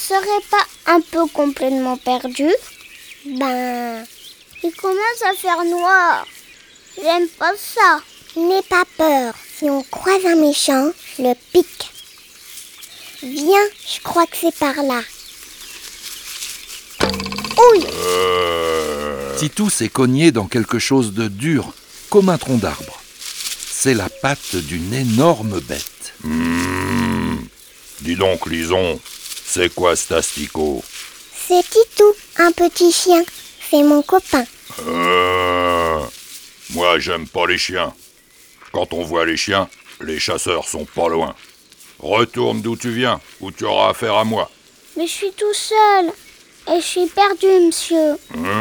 serait pas un peu complètement perdu? Ben, il commence à faire noir. J'aime pas ça. N'aie pas peur. Si on croise un méchant, je le pique. Viens, je crois que c'est par là. Ouille! Titou s'est cogné dans quelque chose de dur, comme un tronc d'arbre. C'est la patte d'une énorme bête. Dis donc, Lison, c'est quoi cet asticot? C'est Titou, un petit chien. C'est mon copain. Moi, j'aime pas les chiens. Quand on voit les chiens, les chasseurs sont pas loin. Retourne d'où tu viens, ou tu auras affaire à moi. Mais je suis tout seul. Et je suis perdu, monsieur.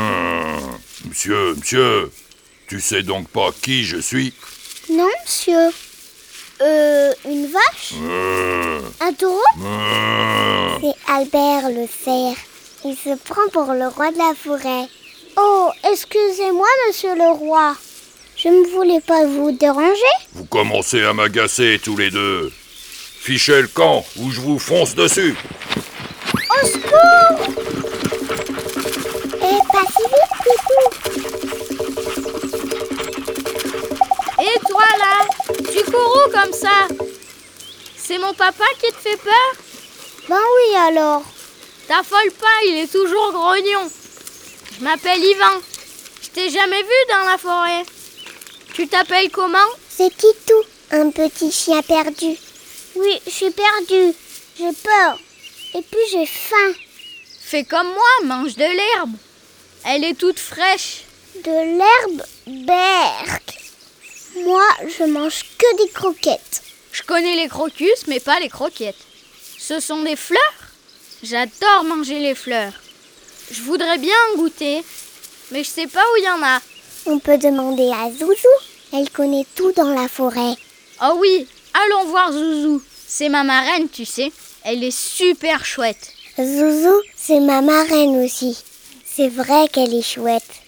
Monsieur, tu sais donc pas qui je suis? Non, monsieur. Une vache? Un taureau? C'est Albert le cerf. Il se prend pour le roi de la forêt. Oh, excusez-moi, monsieur le roi. Je ne voulais pas vous déranger. Vous commencez à m'agacer tous les deux. Fichez le camp ou je vous fonce dessus. Au secours! Pas si vite, Titou. Et toi là, tu cours où comme ça? C'est mon papa qui te fait peur? Ben oui alors. T'affole pas, il est toujours grognon. Je m'appelle Yvan. Je t'ai jamais vu dans la forêt. Tu t'appelles comment? C'est Titou, un petit chien perdu. Oui, je suis perdue. J'ai peur. Et puis j'ai faim. Fais comme moi, mange de l'herbe. Elle est toute fraîche. De l'herbe? Berk. Moi, je mange que des croquettes. Je connais les crocus, mais pas les croquettes. Ce sont des fleurs? J'adore manger les fleurs. Je voudrais bien en goûter, mais je sais pas où il y en a. On peut demander à Zouzou. Elle connaît tout dans la forêt. Oh oui, allons voir Zouzou. C'est ma marraine, tu sais. Elle est super chouette. Zouzou, c'est ma marraine aussi. C'est vrai qu'elle est chouette.